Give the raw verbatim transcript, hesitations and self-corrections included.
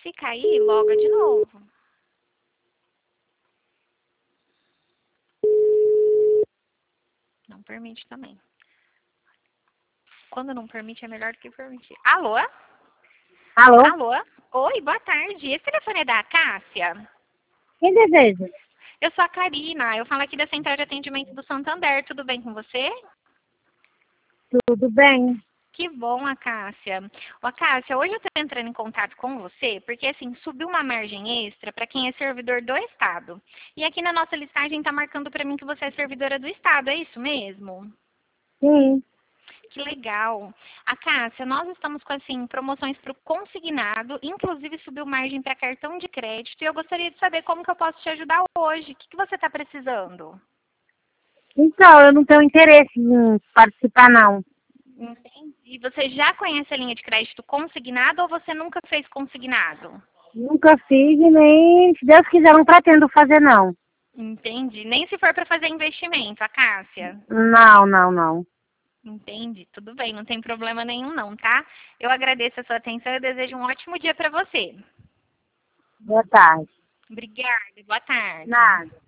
Se cair, loga de novo. Não permite também. Quando não permite, é melhor do que permitir. Alô? Alô? Alô? Oi, boa tarde. Esse telefone é da Cássia? Quem deseja? Eu sou a Karina. Eu falo aqui da Central de Atendimento do Santander. Tudo bem com você? Tudo bem? Que bom, Acácia. Ô, Acácia, hoje eu estou entrando em contato com você porque, assim, subiu uma margem extra para quem é servidor do Estado. E aqui na nossa listagem está marcando para mim que você é servidora do Estado. É isso mesmo? Sim. Que legal. Acácia, nós estamos com, assim, promoções para o consignado, inclusive subiu margem para cartão de crédito. E eu gostaria de saber como que eu posso te ajudar hoje. O que, que você está precisando? Então, eu não tenho interesse em participar, não. Entendi. Você já conhece a linha de crédito consignado ou você nunca fez consignado? Nunca fiz e nem, se Deus quiser, não pretendo fazer, não. Entendi. Nem se for para fazer investimento, Acácia. Não, não, não. Entendi. Tudo bem, não tem problema nenhum não, tá? Eu agradeço a sua atenção e desejo um ótimo dia para você. Boa tarde. Obrigada. Boa tarde. Nada.